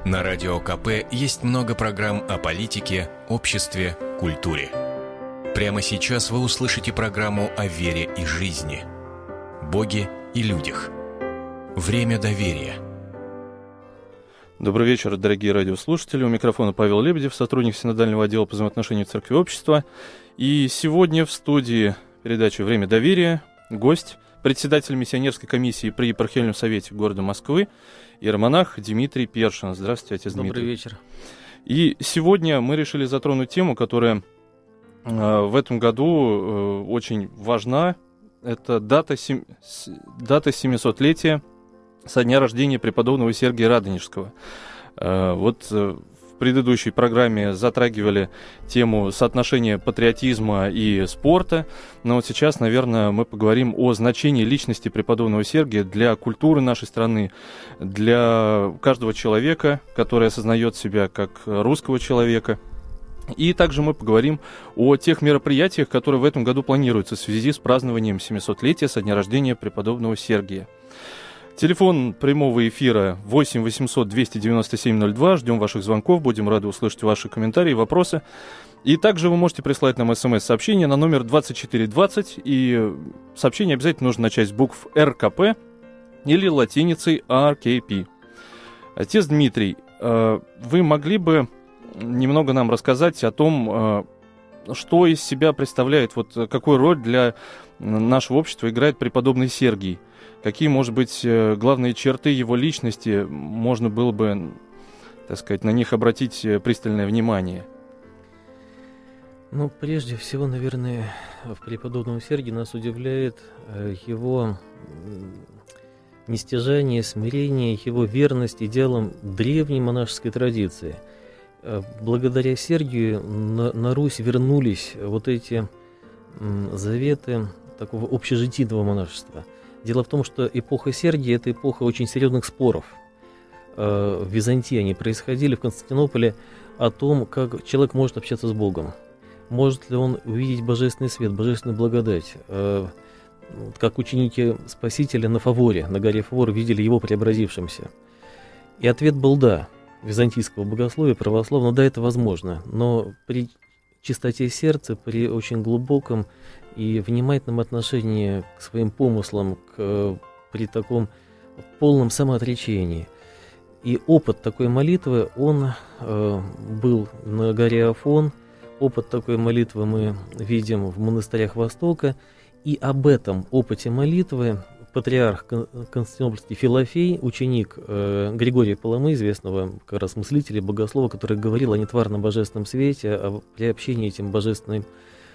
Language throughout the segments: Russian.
На Радио КП есть много программ о политике, обществе, культуре. Прямо сейчас вы услышите программу о вере и жизни, Боге и людях. Время доверия. Добрый вечер, дорогие радиослушатели. У микрофона Павел Лебедев, сотрудник Синодального отдела по взаимоотношению церкви и общества. И сегодня в студии передачи «Время доверия» гость, председатель миссионерской комиссии при епархиальном совете города Москвы, иеромонах Дмитрий Першин. Здравствуйте, отец Дмитрий. Добрый вечер. И сегодня мы решили затронуть тему, которая в этом году очень важна. Это дата 700-летия со дня рождения преподобного Сергия Радонежского. Вот в предыдущей программе затрагивали тему соотношения патриотизма и спорта, но вот сейчас, наверное, мы поговорим о значении личности преподобного Сергия для культуры нашей страны, для каждого человека, который осознает себя как русского человека. И также мы поговорим о тех мероприятиях, которые в этом году планируются в связи с празднованием 700-летия со дня рождения преподобного Сергия. Телефон прямого эфира 8 800 297 02. Ждем ваших звонков, будем рады услышать ваши комментарии и вопросы. И также вы можете прислать нам смс-сообщение на номер 2420. И сообщение обязательно нужно начать с букв РКП или латиницей РКП. Отец Дмитрий, вы могли бы немного нам рассказать о том, что из себя представляет, вот какую роль для нашего общества играет преподобный Сергий? Какие, может быть, главные черты его личности можно было бы, так сказать, на них обратить пристальное внимание? Ну, прежде всего, наверное, в преподобном Сергии нас удивляет его нестяжание, смирение, его верность идеалам древней монашеской традиции. Благодаря Сергию на Русь вернулись вот эти заветы такого общежитийного монашества. Дело в том, что эпоха Сергия – это эпоха очень серьезных споров. В Византии они происходили, в Константинополе, о том, как человек может общаться с Богом. Может ли он увидеть божественный свет, божественную благодать. Как ученики Спасителя на Фаворе, на горе Фавор, видели его преобразившимся. И ответ был «да». Византийского богословия, православного, да, это возможно. Но при чистоте сердца, при очень глубоком и внимательном отношении к своим помыслам, при таком полном самоотречении. И опыт такой молитвы, он был на горе Афон, опыт такой молитвы мы видим в монастырях Востока, и об этом опыте молитвы патриарх Константинопольский Филофей, ученик Григория Паламы, известного как раз мыслителя, богослова, который говорил о нетварном божественном свете, о приобщении этим божественным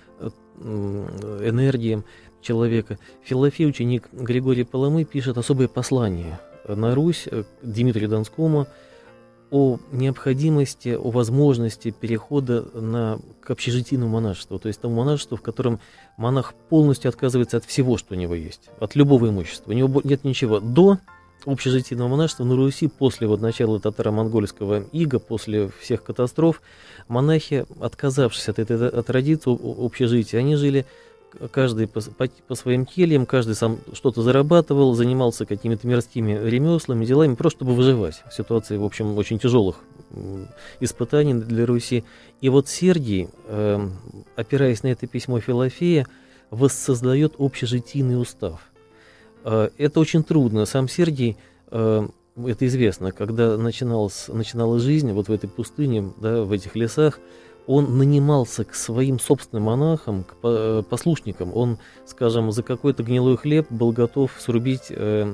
энергиям человека. Филофей, ученик Григория Паламы, пишет особое послание на Русь к Дмитрию Донскому о необходимости, о возможности перехода к общежитийному монашеству, то есть тому монашеству, в котором монах полностью отказывается от всего, что у него есть, от любого имущества. У него нет ничего. До общежитийного монашества на Руси, после начала татаро-монгольского ига, после всех катастроф, монахи, отказавшись от этой традиции общежития, они жили каждый по своим кельям, каждый сам что-то зарабатывал, занимался какими-то мирскими ремеслами, делами, просто чтобы выживать в ситуации, в общем, очень тяжелых испытаний для Руси. И вот Сергий, опираясь на это письмо Филофея, воссоздает общежитийный устав. Это очень трудно. Сам Сергий, это известно, когда начиналась жизнь вот в этой пустыне, да, в этих лесах, он нанимался к своим собственным монахам, к послушникам. Он, скажем, за какой-то гнилой хлеб был готов срубить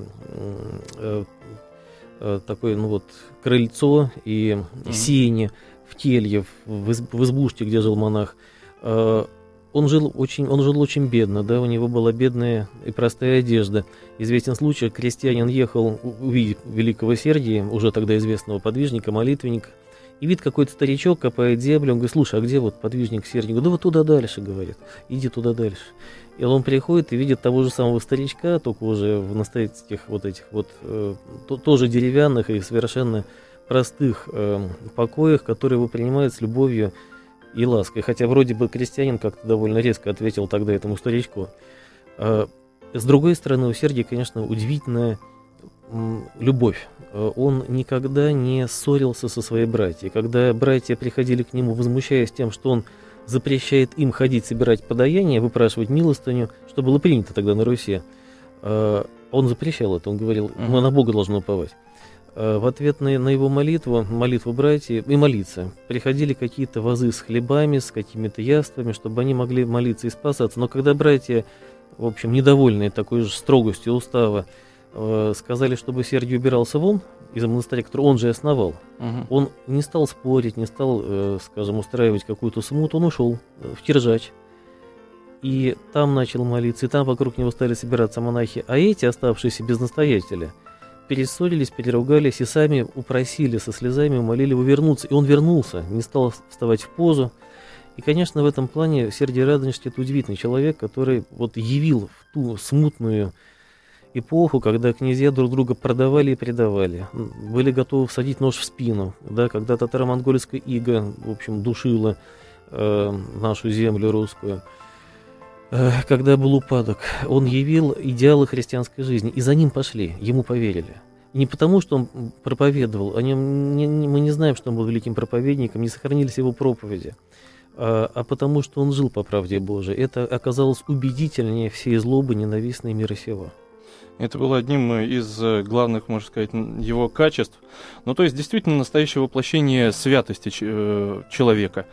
такое, крыльцо и сени в келье, в избушке, где жил монах. Он жил очень бедно, да, у него была бедная и простая одежда. Известен случай, крестьянин ехал увидеть великого Сергия, уже тогда известного подвижника, молитвенника, и видит, какой-то старичок копает землю, он говорит: слушай, а где вот подвижник Сергий? Да вот туда дальше, говорит, иди туда дальше. И он приходит и видит того же самого старичка, только уже в настоящих тоже деревянных и совершенно простых покоях, которые его принимают с любовью и лаской. Хотя вроде бы крестьянин как-то довольно резко ответил тогда этому старичку. С другой стороны, у Сергия, конечно, удивительная любовь. он никогда не ссорился со своей братьей. Когда братья приходили к нему, возмущаясь тем, что он запрещает им ходить собирать подаяние, выпрашивать милостыню, что было принято тогда на Руси, он запрещал это, он говорил, мы на Бога должны уповать. В ответ на его молитву братьев и молиться, приходили какие-то вазы с хлебами, с какими-то яствами, чтобы они могли молиться и спасаться. Но когда братья, в общем, недовольные такой же строгостью устава, сказали, чтобы Сергий убирался вон из монастыря, который он же основал, он не стал спорить, не стал, скажем, устраивать какую-то смуту, он ушел в Киржач. И там начал молиться, и там вокруг него стали собираться монахи. А эти, оставшиеся без настоятеля, перессорились, переругались и сами упросили со слезами, умолили его вернуться. И он вернулся, не стал вставать в позу. И, конечно, в этом плане Сергий Радонежский — это удивительный человек, который вот явил в ту смутную эпоху, когда князья друг друга продавали и предавали, были готовы всадить нож в спину, да, когда татаро-монгольская ига, в общем, душила нашу землю русскую. Когда был упадок, он явил идеалы христианской жизни, и за ним пошли, ему поверили. Не потому, что он проповедовал, о нем мы не знаем, что он был великим проповедником, не сохранились его проповеди, а потому, что он жил по правде Божией. Это оказалось убедительнее всей злобы, ненавистной мира сего. Это было одним из главных, можно сказать, его качеств. Ну, то есть, действительно, настоящее воплощение святости человека.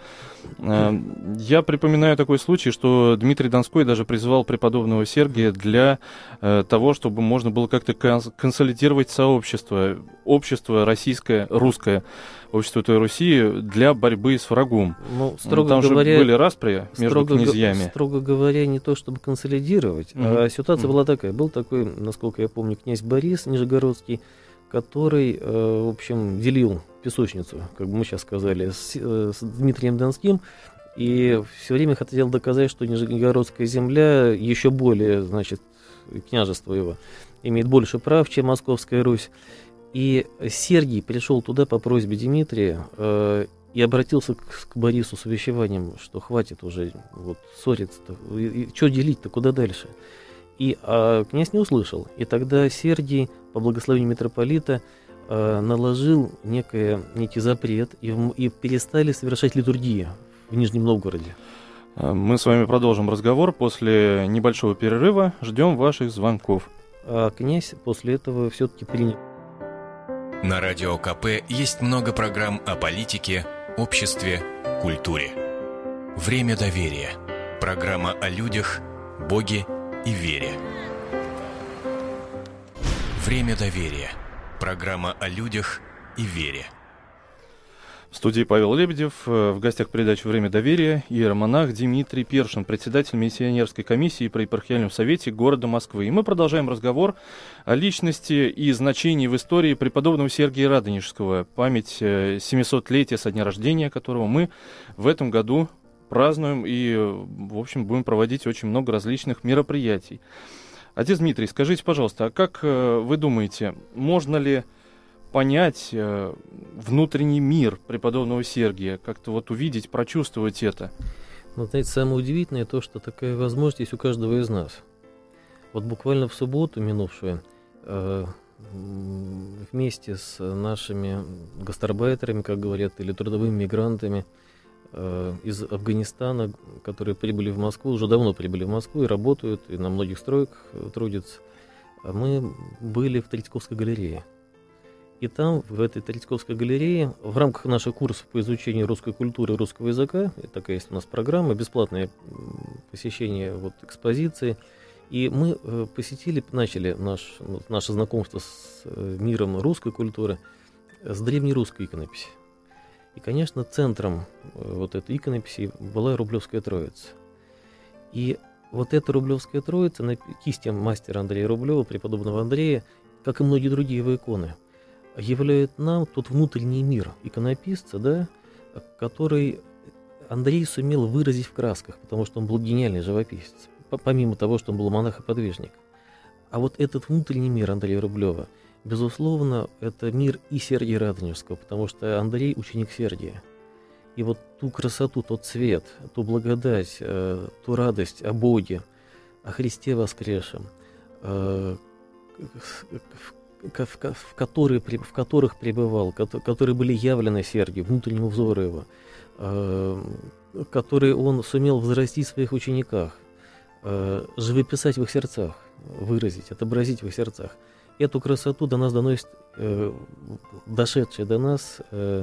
Я припоминаю такой случай, что Дмитрий Донской даже призывал преподобного Сергия для того, чтобы можно было как-то консолидировать сообщество, общество российское, русское, общество той Руси для борьбы с врагом. Ну, строго там говоря, же были распри между князьями. Строго говоря, не то чтобы консолидировать, а ситуация была такая. Был такой, насколько я помню, князь Борис Нижегородский, который, в общем, делил песочницу, как бы мы сейчас сказали, с Дмитрием Донским, и все время хотел доказать, что Нижегородская земля еще более, значит, княжество его, имеет больше прав, чем Московская Русь. И Сергий пришел туда по просьбе Дмитрия и обратился к Борису с увещеванием, что хватит уже вот ссориться-то, что делить-то, куда дальше. И князь не услышал. И тогда Сергий, по благословению митрополита, наложил некий запрет, и перестали совершать литургии в Нижнем Новгороде. Мы с вами продолжим разговор после небольшого перерыва. Ждем ваших звонков. А князь после этого все-таки принял. На Радио КП есть много программ о политике, обществе, культуре. Время доверия. Программа о людях, Боге и вере. Время доверия. Программа о людях и вере. В студии Павел Лебедев, в гостях передачи «Время доверия» иеромонах Дмитрий Першин, председатель миссионерской комиссии при епархиальном совете города Москвы. И мы продолжаем разговор о личности и значении в истории преподобного Сергия Радонежского, память 700-летия со дня рождения которого мы в этом году празднуем и, в общем, будем проводить очень много различных мероприятий. Отец Дмитрий, скажите, пожалуйста, а как вы думаете, можно ли понять внутренний мир преподобного Сергия, как-то вот увидеть, прочувствовать это? Ну, знаете, самое удивительное то, что такая возможность есть у каждого из нас. Вот буквально в субботу минувшую вместе с нашими гастарбайтерами, как говорят, или трудовыми мигрантами из Афганистана, которые прибыли в Москву, уже давно прибыли в Москву и работают, и на многих стройках трудятся, мы были в Третьяковской галерее. И там, в этой Третьяковской галерее, в рамках наших курсов по изучению русской культуры и русского языка, такая есть у нас программа, бесплатное посещение вот, экспозиции, и мы начали наше знакомство с миром русской культуры с древнерусской иконописи. И, конечно, центром вот этой иконописи была Рублевская Троица. И вот эта Рублевская Троица на кисти мастера Андрея Рублева, преподобного Андрея, как и многие другие его иконы, являет нам тот внутренний мир иконописца, да, который Андрей сумел выразить в красках, потому что он был гениальный живописец, помимо того, что он был монах и подвижник. А вот этот внутренний мир Андрея Рублева, безусловно, это мир и Сергия Радонежского, потому что Андрей ученик Сергия. И вот ту красоту, тот цвет, ту благодать, ту радость о Боге, о Христе воскресшем, в которых пребывал, которые были явлены Сергию, внутреннему взору его, которые он сумел взрастить в своих учениках, живописать в их сердцах, выразить, отобразить в их сердцах. Эту красоту до нас доносит дошедшая до нас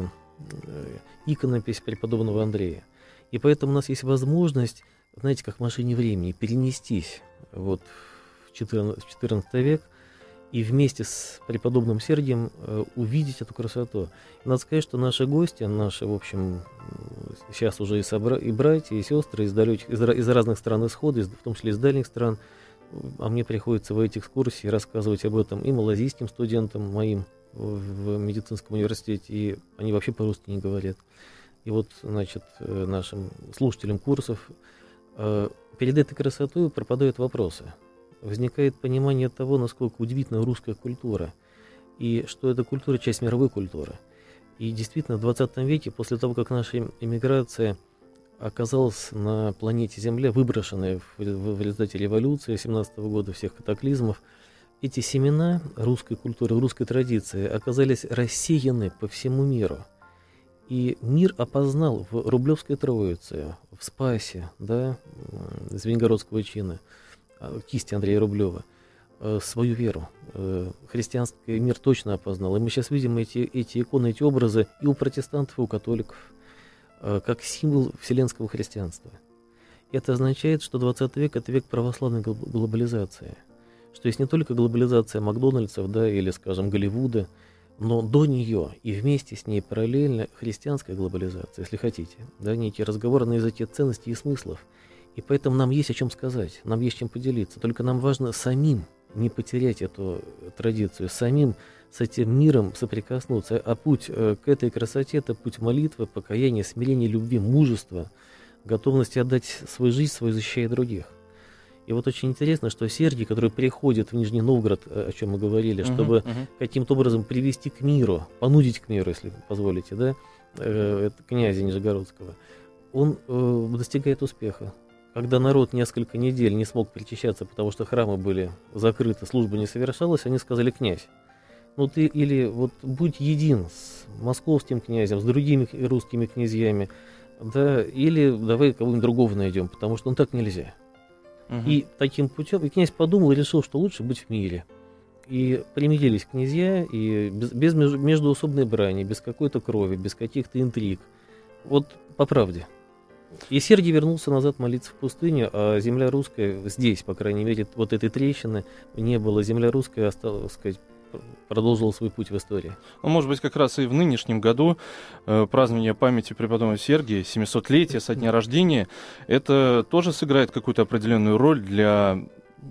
иконопись преподобного Андрея. И поэтому у нас есть возможность, знаете, как в машине времени, перенестись вот в XIV век и вместе с преподобным Сергием увидеть эту красоту. И надо сказать, что наши гости, наши, в общем, сейчас уже и братья, и сестры из разных стран исхода, в том числе из дальних стран, а мне приходится в этих экскурсиях рассказывать об этом и малазийским студентам моим в медицинском университете, и они вообще по-русски не говорят. И вот, значит, нашим слушателям курсов перед этой красотой пропадают вопросы. Возникает понимание того, насколько удивительна русская культура, и что эта культура – часть мировой культуры. И действительно, в 20 веке, после того, как наша эмиграция оказалась на планете Земля, выброшенная в результате революции 17 года, всех катаклизмов, эти семена русской культуры, русской традиции оказались рассеяны по всему миру. И мир опознал в Рублевской Троице, в Спасе, да, Звенигородского чина, кисти Андрея Рублева, свою веру. Христианский мир точно опознал. И мы сейчас видим эти иконы, эти образы и у протестантов, и у католиков, как символ вселенского христианства. Это означает, что 20 век – это век православной глобализации. Что есть не только глобализация Макдональдсов, да, или, скажем, Голливуда, но до нее и вместе с ней параллельно христианская глобализация, если хотите, да, некий разговор на языке ценностей и смыслов. И поэтому нам есть о чем сказать, нам есть чем поделиться. Только нам важно самим не потерять эту традицию, самим с этим миром соприкоснуться. А путь к этой красоте – это путь молитвы, покаяния, смирения, любви, мужества, готовности отдать свою жизнь, свою защищая других. И вот очень интересно, что Сергий, который приходит в Нижний Новгород, о чем мы говорили, чтобы каким-то образом привести к миру, понудить к миру, если позволите, да, князя Нижегородского, он достигает успеха. Когда народ несколько недель не смог причащаться, потому что храмы были закрыты, служба не совершалась, они сказали: князь, ну ты или вот будь един с московским князем, с другими русскими князьями, да, или давай кого-нибудь другого найдем, потому что так нельзя. И таким путем, и князь подумал и решил, что лучше быть в мире. И примирились князья, и без междоусобной брани, без какой-то крови, без каких-то интриг. Вот по правде. И Сергий вернулся назад молиться в пустыню, а земля русская здесь, по крайней мере, вот этой трещины не было. Земля русская осталась, так сказать, продолжила свой путь в истории. Ну, может быть, как раз и в нынешнем году празднование памяти преподобного Сергия, 700-летия со дня рождения, это тоже сыграет какую-то определенную роль для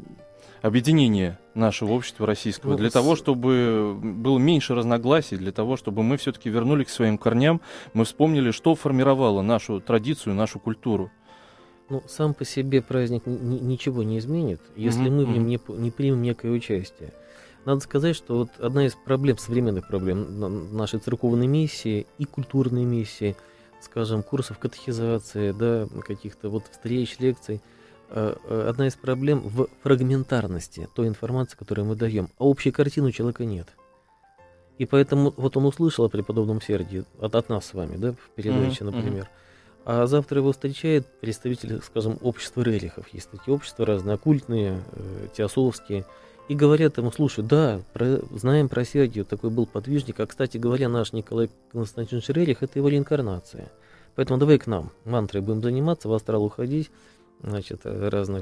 объединения нашего общества российского, для того, чтобы было меньше разногласий, для того, чтобы мы все-таки вернулись к своим корням, мы вспомнили, что формировало нашу традицию, нашу культуру. Ну, сам по себе праздник ничего не изменит, если мы в нем не примем некое участие. Надо сказать, что вот одна из проблем, современных проблем нашей церковной миссии и культурной миссии, скажем, курсов катехизации, да, каких-то вот встреч, лекций, одна из проблем в фрагментарности той информации, которую мы даем, а общей картины у человека нет. И поэтому вот он услышал о преподобном Сергии от нас с вами, да, в передаче, например, а завтра его встречает представитель, скажем, общества рерихов. Есть такие общества разные, оккультные, теософские, и говорят ему: слушай, да, знаем про Сергия, такой был подвижник, а, кстати говоря, наш Николай Константинович Рерих – это его реинкарнация. Поэтому давай к нам, мантрой будем заниматься, в астрал уходить, значит, разные,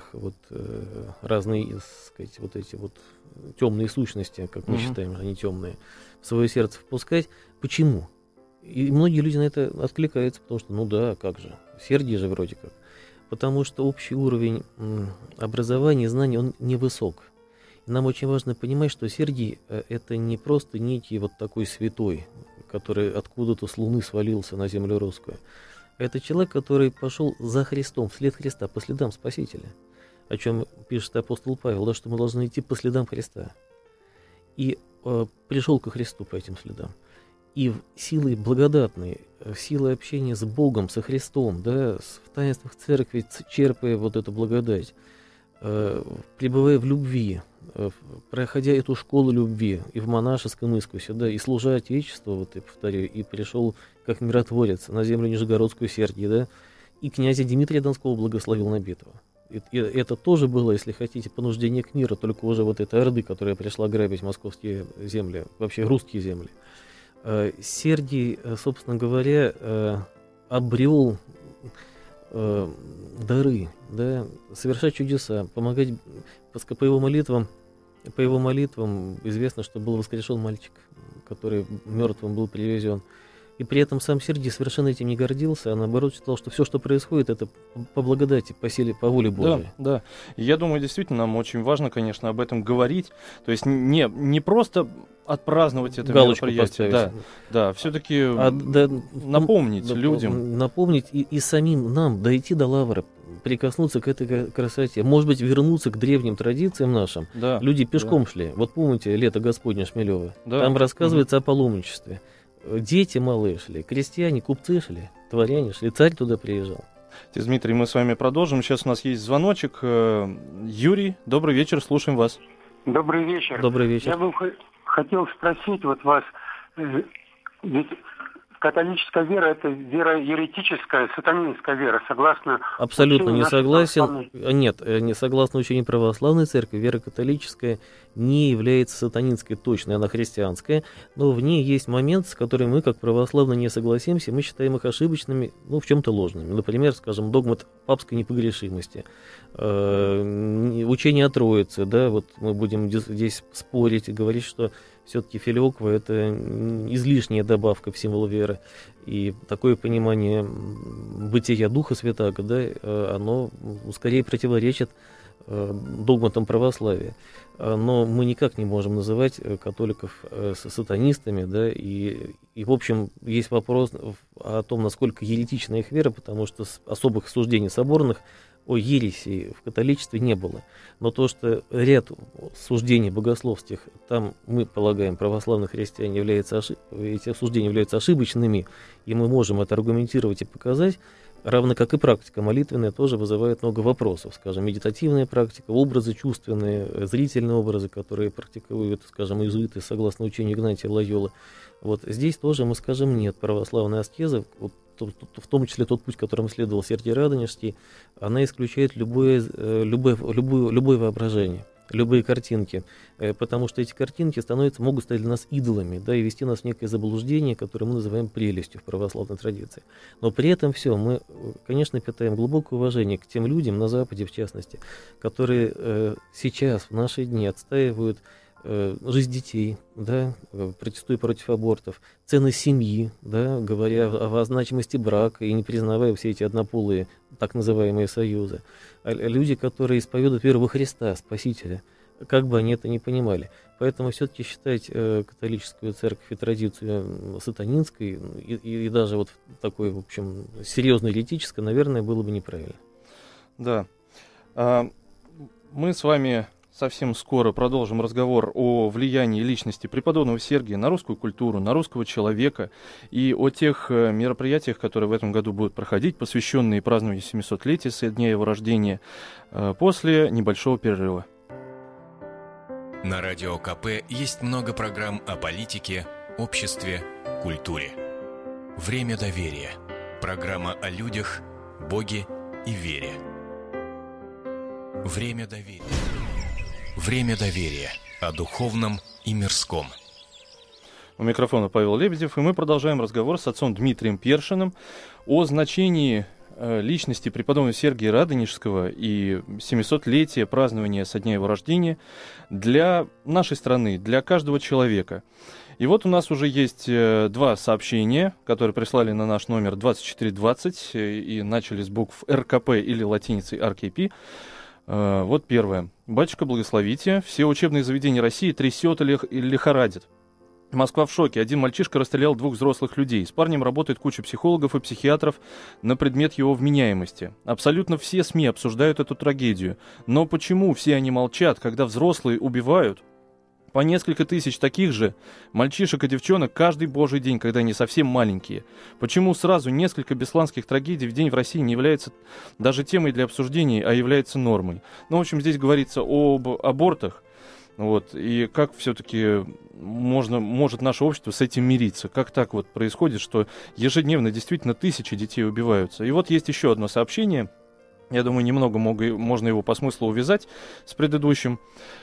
сказать, вот эти вот темные сущности, как мы считаем, они темные, в свое сердце впускать. Почему? И многие люди на это откликаются, потому что, ну да, как же, Сергий же вроде как. Потому что общий уровень образования, знаний, он невысок. Нам очень важно понимать, что Сергий – это не просто некий вот такой святой, который откуда-то с Луны свалился на землю русскую. Это человек, который пошел за Христом, вслед Христа, по следам Спасителя. О чем пишет апостол Павел, да, что мы должны идти по следам Христа. И пришел ко Христу по этим следам. И силой благодатной, силой общения с Богом, со Христом, да, в таинствах церкви, черпая вот эту благодать, пребывая в любви, проходя эту школу любви и в монашеском искусе, да, и служа Отечеству, вот я повторяю, и пришел как миротворец на землю Нижегородскую Сергий, да, и князя Дмитрия Донского благословил на битву. И это тоже было, если хотите, понуждение к миру, только уже вот этой орды, которая пришла грабить московские земли, вообще русские земли. Сергий, собственно говоря, обрел дары, да, совершать чудеса, помогать по его молитвам известно, что был воскрешен мальчик, который мертвым был привезен. И при этом сам Сергий совершенно этим не гордился, а наоборот считал, что все, что происходит, это по благодати, по силе, по воле Божией. Да, да. Я думаю, действительно, нам очень важно, конечно, об этом говорить. То есть не просто отпраздновать это галочку мероприятие, поставить. да, все-таки напомнить людям. Напомнить и самим нам дойти до лавры, прикоснуться к этой красоте, может быть, вернуться к древним традициям нашим. Да, люди пешком шли. Вот помните «Лето Господне» Шмелева? Да. Там рассказывается о паломничестве. Дети малые шли, крестьяне, купцы шли, дворяне шли, царь туда приезжал. Дмитрий, мы с вами продолжим. Сейчас у нас есть звоночек. Юрий, добрый вечер, слушаем вас. Добрый вечер. Добрый вечер. Я бы хотел спросить вот вас, ведь католическая вера — это вера еретическая, сатанинская вера, согласно... Абсолютно не согласен. Нет, не согласно учению православной церкви, вера католическая не является сатанинской, точно, она христианская, но в ней есть момент, с которым мы, как православные, не согласимся, мы считаем их ошибочными, в чем-то ложными. Например, скажем, догмат папской непогрешимости, учение о Троице, да, вот мы будем здесь спорить и говорить, что все-таки филиоква — это излишняя добавка в символ веры. И такое понимание бытия Духа Святаго, да, оно скорее противоречит догматам православия. Но мы никак не можем называть католиков сатанистами, да, и в общем есть вопрос о том, насколько еретична их вера, потому что особых суждений соборных о ереси в католичестве не было. Но то, что ряд суждений богословских, там, мы полагаем, православные христиане, эти суждения являются ошибочными, и мы можем это аргументировать и показать, равно как и практика молитвенная тоже вызывает много вопросов. Скажем, медитативная практика, образы чувственные, зрительные образы, которые практикуют, скажем, иезуиты согласно учению Игнатия Лойолы. Вот здесь тоже мы скажем нет. Православная аскеза, вот, в том числе тот путь, которым следовал Сергий Радонежский, она исключает любое воображение, любые картинки, потому что эти картинки могут стать для нас идолами, да, и вести нас в некое заблуждение, которое мы называем прелестью в православной традиции. Но при этом все, мы, конечно, питаем глубокое уважение к тем людям, на Западе в частности, которые сейчас, в наши дни, отстаивают жизнь детей, да, протестуя против абортов, цены семьи, да, говоря о значимости брака и не признавая все эти однополые так называемые союзы. Люди, которые исповедуют веру во Христа, Спасителя, как бы они это ни понимали. Поэтому все-таки считать католическую церковь и традицию сатанинской и даже вот такой, в общем, серьезно еретической, наверное, было бы неправильно. Да. Мы с вами совсем скоро продолжим разговор о влиянии личности преподобного Сергия на русскую культуру, на русского человека и о тех мероприятиях, которые в этом году будут проходить, посвященные празднованию 700-летия со дня его рождения, после небольшого перерыва. На Радио КП есть много программ о политике, обществе, культуре. Время доверия. Программа о людях, Боге и вере. Время доверия. Время доверия. О духовном и мирском. У микрофона Павел Лебедев, и мы продолжаем разговор с отцом Дмитрием Першиным о значении личности преподобного Сергия Радонежского и 700-летия празднования со дня его рождения для нашей страны, для каждого человека. И вот у нас уже есть два сообщения, которые прислали на наш номер 2420 и начали с букв РКП или латиницей РКП. Вот первое. «Батюшка, благословите. Все учебные заведения России трясет и лихорадит. Москва в шоке. Один мальчишка расстрелял 2 взрослых людей. С парнем работает куча психологов и психиатров на предмет его вменяемости. Абсолютно все СМИ обсуждают эту трагедию. Но почему все они молчат, когда взрослые убивают? по несколько тысяч таких же мальчишек и девчонок каждый божий день, когда они совсем маленькие. Почему сразу несколько бесланских трагедий в день в России не является даже темой для обсуждений, а является нормой? Ну, в общем, здесь говорится об абортах. Вот, и как все-таки может наше общество с этим мириться? Как так вот происходит, что ежедневно действительно тысячи детей убиваются? И вот есть еще одно сообщение. Я думаю, немного можно его по смыслу увязать с предыдущим.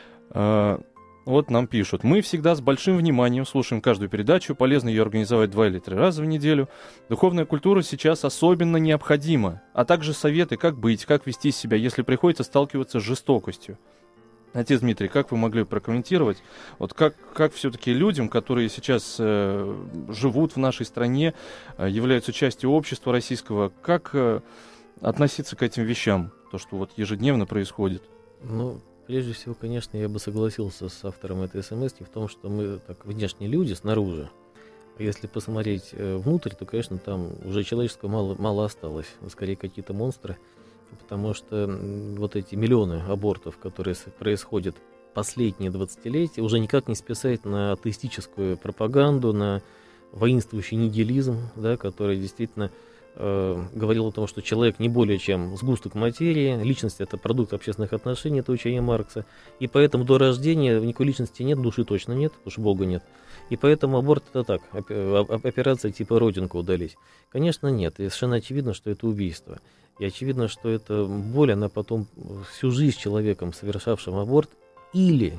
Вот нам пишут. Мы всегда с большим вниманием слушаем каждую передачу. Полезно ее организовать 2 или 3 раза в неделю. Духовная культура сейчас особенно необходима. А также советы, как быть, как вести себя, если приходится сталкиваться с жестокостью. Отец Дмитрий, как вы могли прокомментировать, вот как все-таки людям, которые сейчас живут в нашей стране, являются частью общества российского, как относиться к этим вещам, то, что вот ежедневно происходит? Ну, прежде всего, конечно, я бы согласился с автором этой смс-ки в том, что мы так внешние люди снаружи. А если посмотреть внутрь, то, конечно, там уже человеческого мало осталось, скорее какие-то монстры. Потому что вот эти миллионы абортов, которые происходят последние 20-летия, уже никак не списать на атеистическую пропаганду, на воинствующий нигилизм, да, который действительно говорил о том, что человек не более чем сгусток материи, личность — это продукт общественных отношений, это учение Маркса, и поэтому до рождения никакой личности нет, души точно нет, потому что Бога нет, и поэтому аборт — это так, операция типа родинку удалить. Конечно, нет, и совершенно очевидно, что это убийство. И очевидно, что эта боль, она потом всю жизнь человеком, совершавшим аборт, или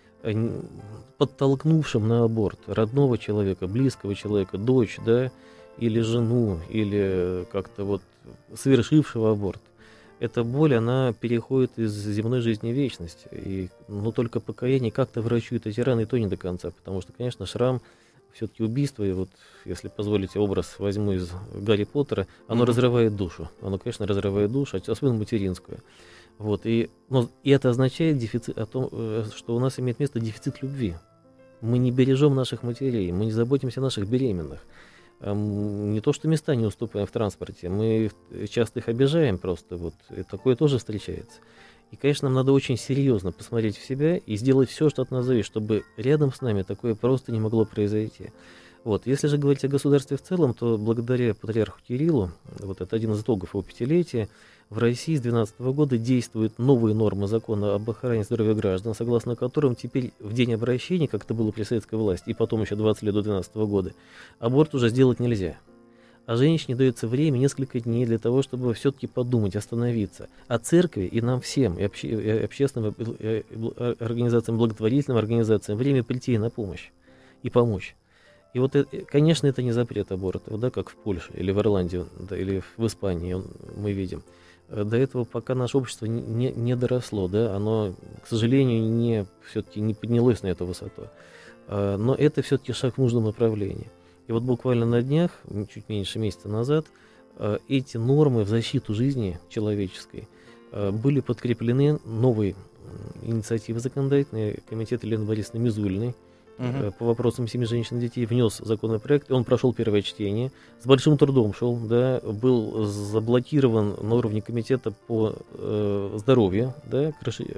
подтолкнувшим на аборт родного человека, близкого человека, дочь, да, или жену, или как-то вот совершившего аборт. Эта боль, она переходит из земной жизни в вечность. Но только покаяние как-то врачует эти раны, и то не до конца. Потому что, конечно, шрам, все-таки убийство, и вот, если позволите, образ возьму из Гарри Поттера, оно разрывает душу. Оно, конечно, разрывает душу, особенно материнскую. Вот, и это означает о том, что у нас имеет место дефицит любви. Мы не бережем наших матерей, мы не заботимся о наших беременных. Не то, что места не уступаем в транспорте, мы часто их обижаем просто, вот, и такое тоже встречается. И, конечно, нам надо очень серьезно посмотреть в себя и сделать все, что от нас зависит, чтобы рядом с нами такое просто не могло произойти. Вот. Если же говорить о государстве в целом, то благодаря патриарху Кириллу, вот это один из итогов его 5-летия, в России с 2012 года действуют новые нормы закона об охране здоровья граждан, согласно которым теперь в день обращения, как это было при советской власти, и потом еще 20 лет до 2012 года, аборт уже сделать нельзя. А женщине дается время, несколько дней для того, чтобы все-таки подумать, остановиться. А церкви и нам всем, и общественным организациям, благотворительным организациям, время прийти ей на помощь и помочь. И вот, конечно, это не запрет аборта, да, как в Польше или в Ирландии, да, или в Испании мы видим. До этого пока наше общество не доросло, да, оно, к сожалению, все-таки не поднялось на эту высоту. Но это все-таки шаг в нужном направлении. И вот буквально на днях, чуть меньше месяца назад, эти нормы в защиту жизни человеческой были подкреплены новой инициативой законодательной. Комитет Елены Борисовны Мизулиной по вопросам семьи, женщин и детей внес законопроект, и он прошел первое чтение, с большим трудом шел, да, был заблокирован на уровне комитета по здоровью, да,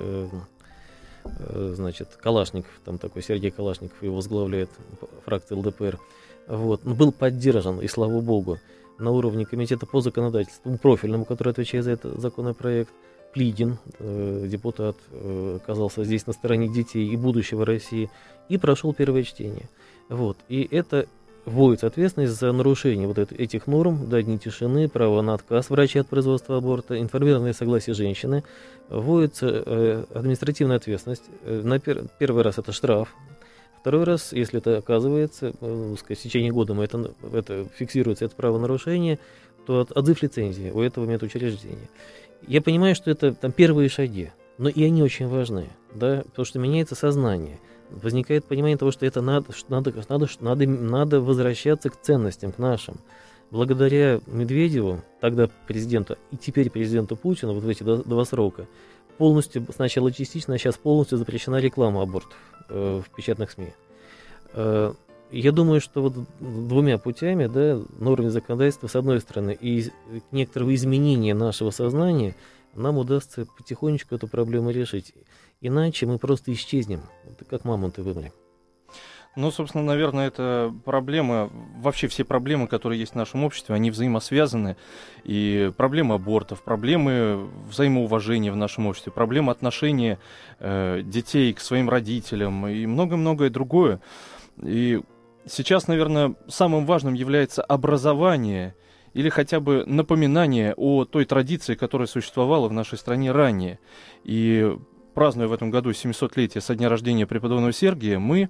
значит, Калашников, там такой Сергей Калашников, его возглавляет фракция ЛДПР, вот, но был поддержан, и слава богу, на уровне комитета по законодательству, профильному, который отвечает за этот законопроект. Плигин, депутат, оказался здесь на стороне детей и будущего России, и прошел первое чтение. Вот. И это вводит ответственность за нарушение вот этих норм, да, дни тишины, право на отказ врача от производства аборта, информированное согласие женщины, вводится административная ответственность. На первый раз это штраф. Второй раз, если это оказывается, в течение года это фиксируется, это правонарушение, то отзыв лицензии у этого медучреждения. Я понимаю, что это там первые шаги, но и они очень важны, да, потому что меняется сознание, возникает понимание того, что это надо возвращаться к ценностям, к нашим. Благодаря Медведеву, тогда президенту, и теперь президенту Путину, вот в эти 2 срока, полностью, сначала частично, а сейчас полностью запрещена реклама абортов в печатных СМИ. Я думаю, что вот 2 путями, да, на уровне законодательства, с одной стороны, и некоторого изменения нашего сознания, нам удастся потихонечку эту проблему решить. Иначе мы просто исчезнем, как мамонты вымрем. Ну, собственно, наверное, это проблема, вообще все проблемы, которые есть в нашем обществе, они взаимосвязаны. И проблема абортов, проблемы взаимоуважения в нашем обществе, проблема отношения детей к своим родителям и многое-многое другое. И сейчас, наверное, самым важным является образование или хотя бы напоминание о той традиции, которая существовала в нашей стране ранее. И празднуя в этом году 700-летие со дня рождения преподобного Сергия, мы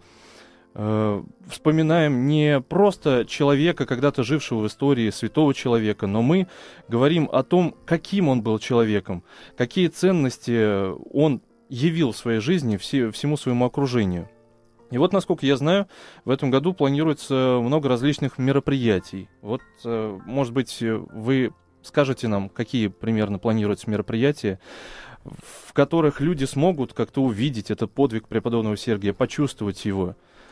вспоминаем не просто человека, когда-то жившего в истории, святого человека, но мы говорим о том, каким он был человеком, какие ценности он явил в своей жизни всему своему окружению. И вот, насколько я знаю, в этом году планируется много различных мероприятий. Вот, может быть, вы скажете нам, какие примерно планируются мероприятия, в которых люди смогут как-то увидеть этот подвиг преподобного Сергия, почувствовать его.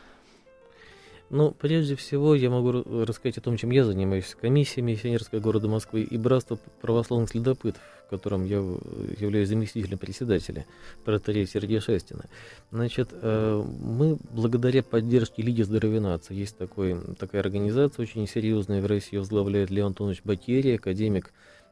Ну, прежде всего, я могу рассказать о том, чем я занимаюсь. Комиссия миссионерская города Москвы и Братство православных следопытов, в котором я являюсь заместителем председателя, протоиерея Сергия Шестина. Значит, мы благодаря поддержке Лиги Здоровья Нации, есть такая организация очень серьезная в России, возглавляет Леон Антонович Бакерий, академик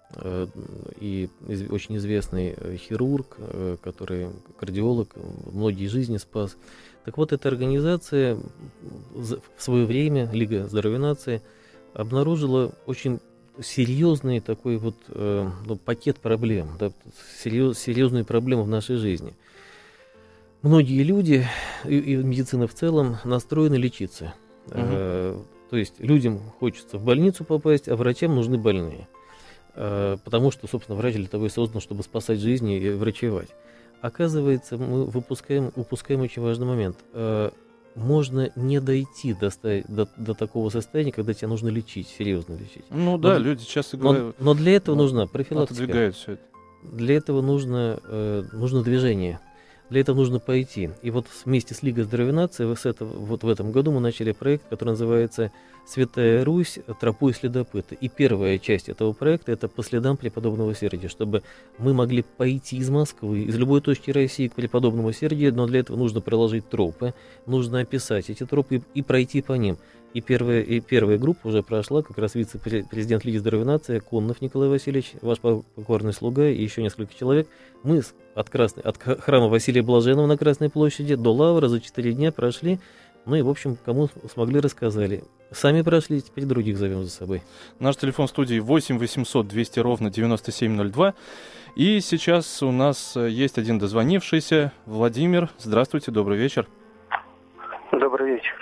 и очень известный хирург, который кардиолог, многие жизни спас. Так вот, эта организация в свое время, Лига Здоровья Нации, обнаружила очень серьезный такой вот пакет проблем, да, серьезную проблему в нашей жизни. Многие люди, и медицина в целом, настроены лечиться. То есть людям хочется в больницу попасть, а врачам нужны больные. Потому что, собственно, врач для того и создан, чтобы спасать жизни и врачевать. Оказывается, мы упускаем очень важный момент. Можно не дойти до такого состояния, когда тебя нужно лечить, серьезно лечить. Ну да, люди часто говорят. Но для этого нужна профилактика. Отодвигают все это. Для этого нужно движение. Для этого нужно пойти. И вот вместе с Лигой Здоровья Нации вот в этом году мы начали проект, который называется «Святая Русь. Тропой следопыта». И первая часть этого проекта – это по следам преподобного Сергия, чтобы мы могли пойти из Москвы, из любой точки России к преподобному Сергию, но для этого нужно проложить тропы, нужно описать эти тропы и пройти по ним. И первая группа уже прошла, как раз вице-президент Лиги Здоровья Нации Коннов Николай Васильевич, ваш покорный слуга и еще несколько человек. Мы от храма Василия Блаженного на Красной площади до Лавры за 4 дня прошли. Ну и, в общем, кому смогли, рассказали. Сами прошли, теперь других зовем за собой. Наш телефон студии 8 800 200 ровно 9702. И сейчас у нас есть один дозвонившийся. Владимир, здравствуйте, добрый вечер. Добрый вечер.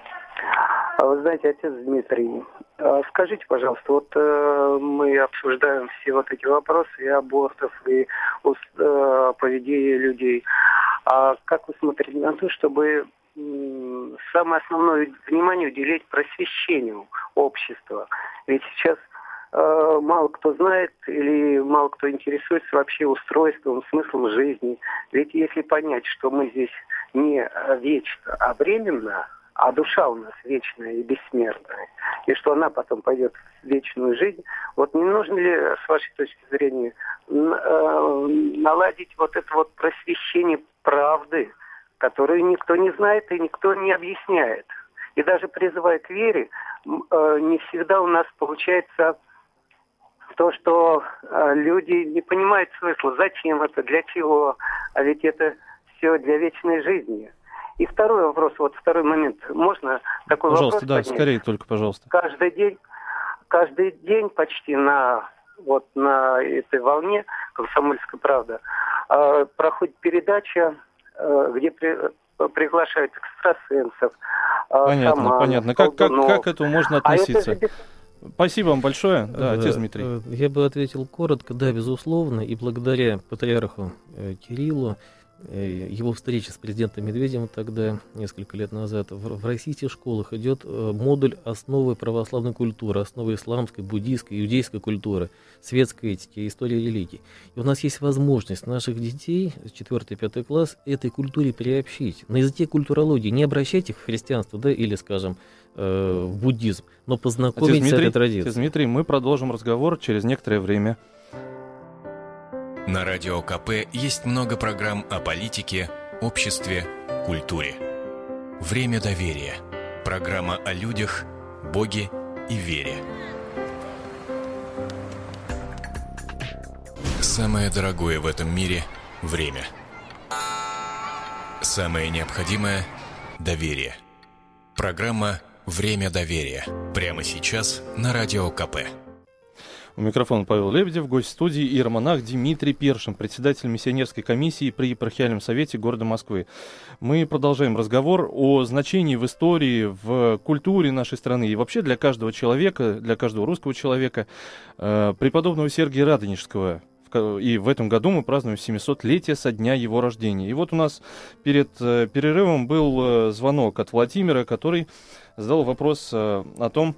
Вы знаете, отец Дмитрий, скажите, пожалуйста, вот мы обсуждаем все вот эти вопросы и абортов, и поведения людей. А как вы смотрите на то, чтобы самое основное внимание уделить просвещению общества? Ведь сейчас мало кто знает или мало кто интересуется вообще устройством, смыслом жизни. Ведь если понять, что мы здесь не вечно, а временно, а душа у нас вечная и бессмертная, и что она потом пойдет в вечную жизнь, вот не нужно ли, с вашей точки зрения, наладить вот это вот просвещение правды, которую никто не знает и никто не объясняет? И даже призывая к вере, не всегда у нас получается то, что люди не понимают смысла, зачем это, для чего, а ведь это все для вечной жизни. И второй вопрос, вот второй момент. Можно такой вопрос поднять? Пожалуйста, да, скорее только, пожалуйста. Каждый день почти на этой волне «Комсомольская правда» проходит передача, где приглашают экстрасенсов. Понятно. Как к этому можно относиться? Спасибо вам большое. Да, отец Дмитрий. Я бы ответил коротко, да, безусловно, и благодаря патриарху Кириллу, его встрече с президентом Медведевым тогда, несколько лет назад, в российских школах идет модуль основы православной культуры, основы исламской, буддийской, иудейской культуры, светской этики, истории религии. И у нас есть возможность наших детей, 4-5 класс, этой культуре приобщить. На языке культурологии не обращать их в христианство, да, или, скажем, в буддизм, но познакомить с этой традицией. Отец Дмитрий, мы продолжим разговор через некоторое время. На Радио КП есть много программ о политике, обществе, культуре. «Время доверия» – программа о людях, Боге и вере. Самое дорогое в этом мире – время. Самое необходимое – доверие. Программа «Время доверия» прямо сейчас на Радио КП. У микрофона Павел Лебедев, гость студии, иеромонах Дмитрий Першин, председатель миссионерской комиссии при епархиальном совете города Москвы. Мы продолжаем разговор о значении в истории, в культуре нашей страны и вообще для каждого человека, для каждого русского человека, преподобного Сергия Радонежского. И в этом году мы празднуем 700-летие со дня его рождения. И вот у нас перед перерывом был звонок от Владимира, который задал вопрос о том,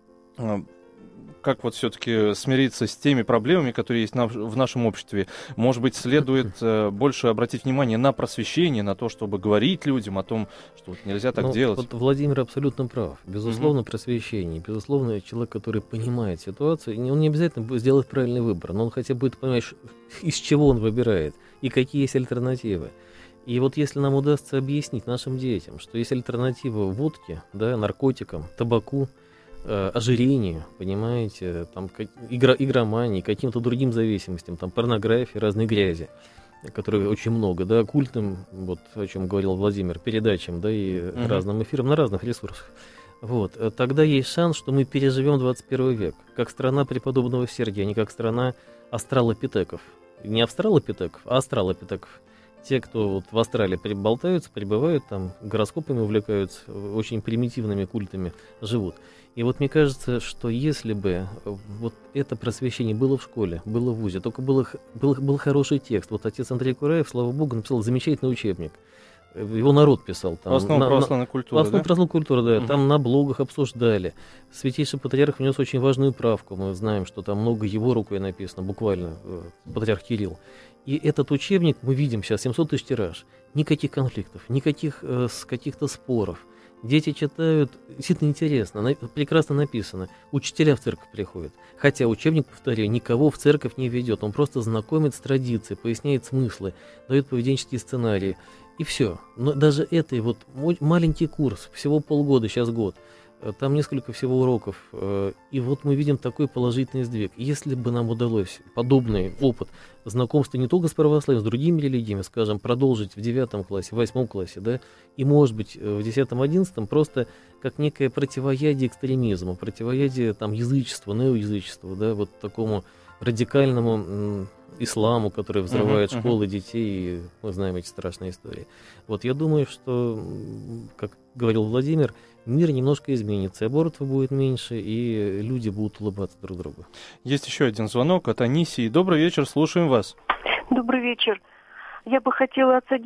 как вот все-таки смириться с теми проблемами, которые есть в нашем обществе. Может быть, следует больше обратить внимание на просвещение, на то, чтобы говорить людям о том, что вот нельзя так делать. Вот Владимир абсолютно прав. Безусловно, просвещение. Безусловно, человек, который понимает ситуацию, он не обязательно сделает правильный выбор, но он хотя бы будет понимать, из чего он выбирает и какие есть альтернативы. И вот если нам удастся объяснить нашим детям, что есть альтернатива водке, да, наркотикам, табаку, ожирению, понимаете, там, игромании, каким-то другим зависимостям, там, порнографии, разной грязи, которой очень много, да, оккультным, вот о чем говорил Владимир, передачам, да, и разным эфирам на разных ресурсах. Вот, тогда есть шанс, что мы переживем 21 век, как страна преподобного Сергия, а не как страна астралопитеков. Не австралопитеков, а астралопитеков. Те, кто вот в Австралии болтаются, пребывают там, гороскопами увлекаются, очень примитивными культами живут. И вот мне кажется, что если бы вот это просвещение было в школе, было в вузе, только был хороший текст. Вот отец Андрей Кураев, слава богу, написал замечательный учебник. Его народ писал. Там, основу православной культуры, основу православной культуры, да. Там на блогах обсуждали. Святейший патриарх внес очень важную правку. Мы знаем, что там много его рукой написано, буквально, патриарх Кирилл. И этот учебник, мы видим сейчас, 700 тысяч тираж. Никаких конфликтов, никаких каких-то споров. Дети читают, действительно интересно, прекрасно написано. Учителя в церковь приходят. Хотя учебник, повторяю, никого в церковь не ведет. Он просто знакомит с традицией, поясняет смыслы, дает поведенческие сценарии. И все. Но даже это вот маленький курс, всего полгода, сейчас год. Там несколько всего уроков. И вот мы видим такой положительный сдвиг. Если бы нам удалось подобный опыт знакомства не только с православием, с другими религиями, скажем, продолжить в 9 классе, в 8 классе, да, и, может быть, в 10-11 просто как некое противоядие экстремизму, противоядие там, язычеству, неоязычеству, да, вот такому радикальному исламу, который взрывает школы детей, и мы знаем эти страшные истории. Вот я думаю, что, как говорил Владимир, мир немножко изменится, абортов будет меньше, и люди будут улыбаться друг другу. Есть еще один звонок от Анисии. Добрый вечер, слушаем вас. Добрый вечер. Я бы хотела отца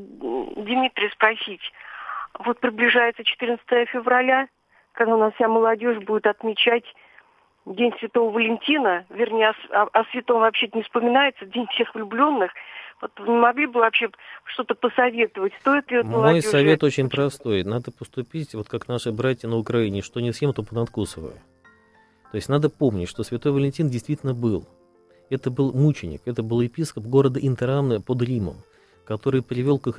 Дмитрия спросить. Вот приближается 14 февраля, когда у нас вся молодежь будет отмечать День Святого Валентина, вернее, о святом вообще-то не вспоминается, День всех влюбленных. Вот вы могли бы вообще что-то посоветовать? Стоит ли молодежи... Мой совет очень простой. Надо поступить, вот как наши братья на Украине, что не съем, то понадкусываю. То есть надо помнить, что Святой Валентин действительно был. Это был мученик, это был епископ города Интерамне под Римом, который привел ко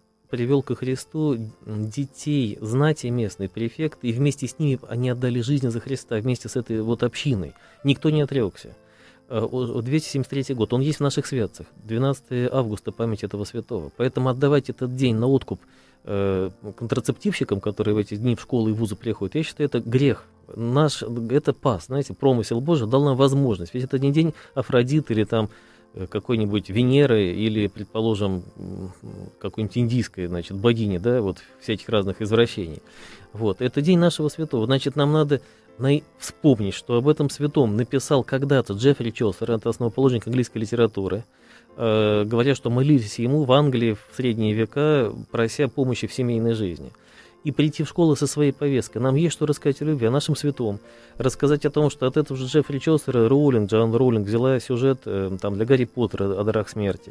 Христу детей, знати местный префект, и вместе с ними они отдали жизнь за Христа, вместе с этой вот общиной. Никто не отрекся. 273 год, он есть в наших святцах, 12 августа, память этого святого. Поэтому отдавать этот день на откуп контрацептивщикам, которые в эти дни в школы и вузы приходят, я считаю, это грех. Это пас, знаете, промысел Божий дал нам возможность. Ведь это не день Афродиты или там какой-нибудь Венеры или, предположим, какой-нибудь индийской, значит, богини, да, вот всяких разных извращений. Вот, это день нашего святого. Значит, нам надо вспомнить, что об этом святом написал когда-то Джеффри Чосер, это основоположник английской литературы, говоря, что молились ему в Англии в средние века, прося помощи в семейной жизни. И прийти в школу со своей повесткой. Нам есть что рассказать о любви, о нашем святом. Рассказать о том, что от этого же Джеффри Чосера Джоан Роулинг взяла сюжет там, для Гарри Поттера о дарах смерти.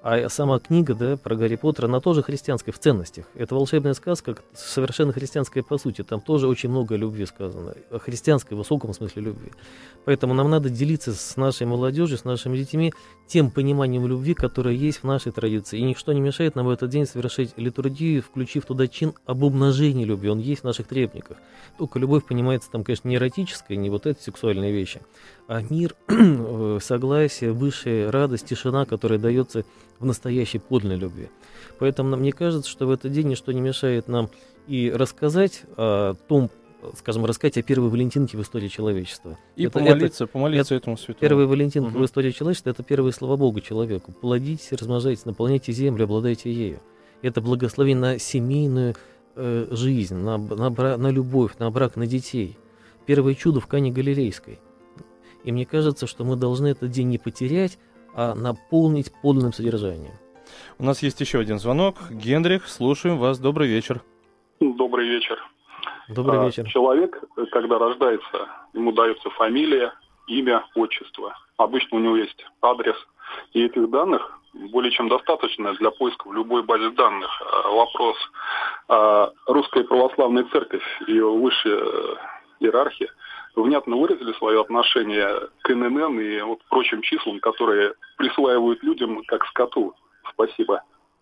А сама книга, да, про Гарри Поттера, она тоже христианская в ценностях. Это волшебная сказка, совершенно христианская по сути. Там тоже очень много о любви сказано. О христианской, в высоком смысле любви. Поэтому нам надо делиться с нашей молодежью, с нашими детьми тем пониманием любви, которое есть в нашей традиции. И ничто не мешает нам в этот день совершить литургию, включив туда чин об умножении любви. Он есть в наших требниках. Только любовь понимается там, конечно, не эротическая, не вот эти сексуальные вещи, а мир, согласие, высшая радость, тишина, которая дается в настоящей подлинной любви. Поэтому мне кажется, что в этот день ничто не мешает нам и рассказать о том, скажем, рассказать о первой Валентинке в истории человечества. И помолиться этому святому. Первая Валентинка в истории человечества — это первые слова Бога человеку. Плодитесь, размножайтесь, наполняйте землю, обладайте ею. Это благословение на семейную жизнь, на любовь, на брак, на детей. Первое чудо в Кане Галилейской. И мне кажется, что мы должны этот день не потерять, а наполнить подлинным содержанием. У нас есть еще один звонок. Генрих, слушаем вас. Добрый вечер. Добрый вечер. Добрый вечер. Человек, когда рождается, ему дается фамилия, имя, отчество. Обычно у него есть адрес. И этих данных более чем достаточно для поиска в любой базе данных. Вопрос. Русская православная церковь и ее высшая иерархия внятно выразили свое отношение к ННН и вот прочим числам, которые присваивают людям как скоту. Спасибо.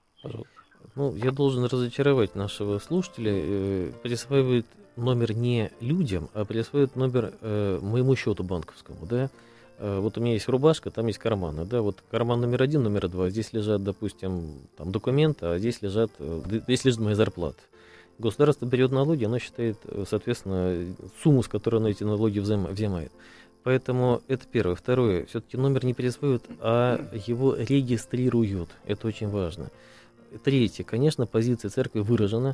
Ну, я должен разочаровать нашего слушателя. Присваивает номер не людям, а присваивает номер моему счету банковскому, да. Вот у меня есть рубашка, там есть карманы, да, вот карман номер 1, номер 2, здесь лежат, допустим, там документы, а здесь лежит моя зарплата. Государство берет налоги, оно считает, соответственно, сумму, с которой оно эти налоги взимает. Поэтому это первое. Второе, все-таки номер не присваивают, а его регистрируют. Это очень важно. Третье, конечно, позиция церкви выражена.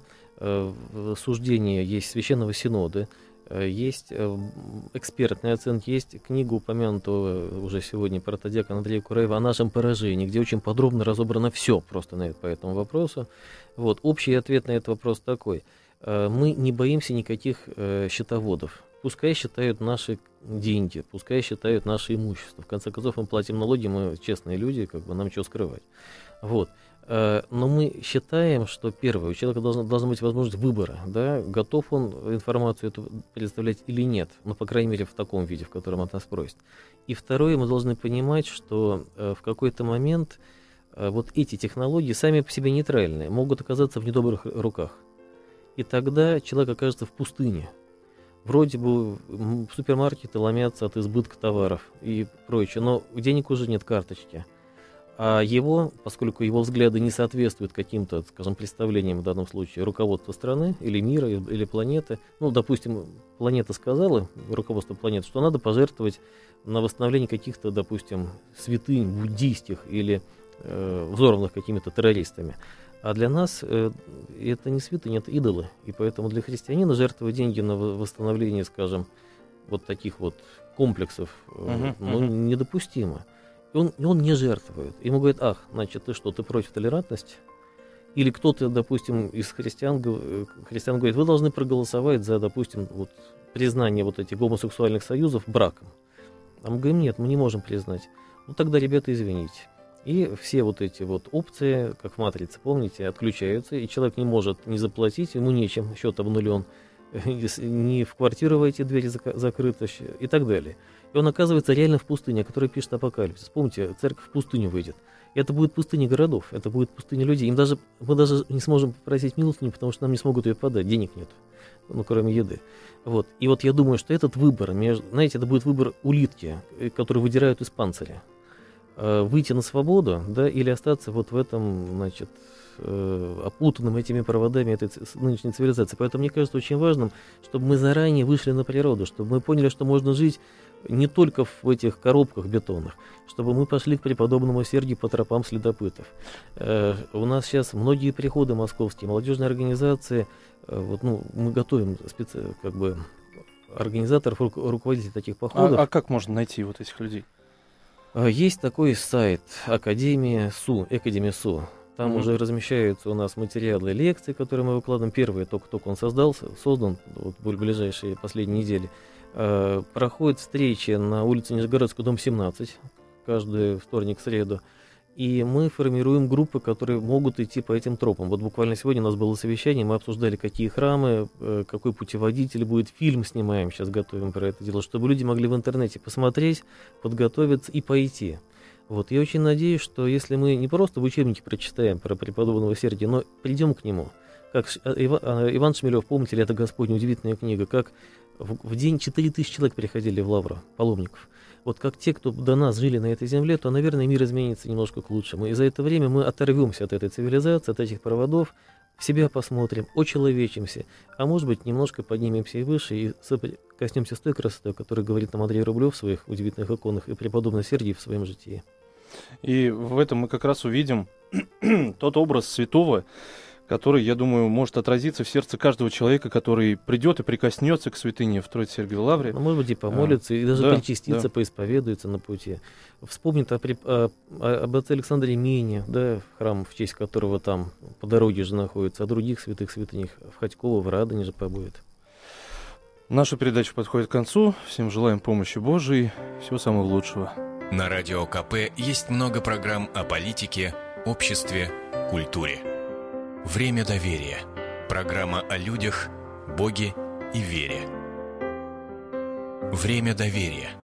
В суждении есть Священного Синода, есть экспертные оценки, есть книга, упомянутого уже сегодня протодиакона Андрея Кураева «О нашем поражении», где очень подробно разобрано все просто по этому вопросу. Вот, общий ответ на этот вопрос такой. Мы не боимся никаких счетоводов. Пускай считают наши деньги, пускай считают наше имущество. В конце концов, мы платим налоги, мы честные люди, нам чего скрывать. Вот. Но мы считаем, что первое, у человека должна быть возможность выбора, да, готов он информацию эту предоставлять или нет, по крайней мере в таком виде, в котором от нас просит. И второе, мы должны понимать, что в какой-то момент вот эти технологии сами по себе нейтральные, могут оказаться в недобрых руках. И тогда человек окажется в пустыне. Вроде бы супермаркеты ломятся от избытка товаров и прочее, но денег уже нет, карточки. А поскольку его взгляды не соответствуют каким-то, скажем, представлениям в данном случае руководства страны или мира, или планеты, допустим, планета сказала, руководство планеты, что надо пожертвовать на восстановление каких-то, допустим, святынь буддийских или взорванных какими-то террористами. А для нас это не святыни, это идолы. И поэтому для христианина жертвовать деньги на восстановление, скажем, вот таких вот комплексов недопустимо. И он не жертвует. Ему говорят: ах, значит, ты что, ты против толерантности? Или кто-то, допустим, из христиан говорит: вы должны проголосовать за, допустим, признание этих гомосексуальных союзов браком. А мы говорим: нет, мы не можем признать. Тогда, ребята, извините. И все эти опции, как в «Матрице», помните, отключаются, и человек не может не заплатить, ему нечем, счет обнулен, не в квартиру войти, двери закрыты и так далее. И он оказывается реально в пустыне, о которой пишет Апокалипсис. Помните, церковь в пустыню выйдет. И это будет пустыня городов, это будет пустыня людей. Мы даже не сможем попросить милостыню, потому что нам не смогут ее подать, денег нет, кроме еды. И я думаю, что этот выбор, это будет выбор улитки, которую выдирают из панциря. Выйти на свободу, да, или остаться в этом, опутанным этими проводами этой нынешней цивилизации. Поэтому мне кажется очень важным, чтобы мы заранее вышли на природу, чтобы мы поняли, что можно жить не только в этих коробках бетонных, чтобы мы пошли к преподобному Сергию по тропам следопытов. У нас сейчас многие приходы московские, молодежные организации, мы готовим организаторов, руководителей таких походов. А как можно найти этих людей? Есть такой сайт Академия СУ. Там уже размещаются у нас материалы лекций, которые мы выкладываем. Первый только он создан в ближайшие последние недели. Проходят встречи на улице Нижегородская, дом 17, каждый вторник, среду. И мы формируем группы, которые могут идти по этим тропам. Вот буквально сегодня у нас было совещание, мы обсуждали, какие храмы, какой путеводитель будет, фильм снимаем, сейчас готовим про это дело, чтобы люди могли в интернете посмотреть, подготовиться и пойти. Вот. Я очень надеюсь, что если мы не просто в учебнике прочитаем про преподобного Сергия, но придем к нему, как Иван Шмелев, помните ли, это Господня, удивительная книга, как в день 4000 человек приходили в Лавру, паломников. Вот как те, кто до нас жили на этой земле, то, наверное, мир изменится немножко к лучшему. И за это время мы оторвемся от этой цивилизации, от этих проводов, в себя посмотрим, очеловечимся, а может быть, немножко поднимемся и выше, и коснемся с той красотой, о которой говорит нам Андрей Рублев в своих удивительных иконах и преподобный Сергий в своем житии. И в этом мы как раз увидим тот образ святого, который, я думаю, может отразиться в сердце каждого человека, который придет и прикоснется к святыне в Троице-Сергиевой Лавре. Ну, может быть, и помолится, и даже причастится, поисповедуется на пути. Вспомнит об отце Александре Мине, да, храм, в честь которого там по дороге же находится, о других святых святынях, в Ходьково, в Радоне же побудет. Наша передача подходит к концу. Всем желаем помощи Божией. Всего самого лучшего. На Радио КП есть много программ о политике, обществе, культуре. Время доверия. Программа о людях, Боге и вере. Время доверия.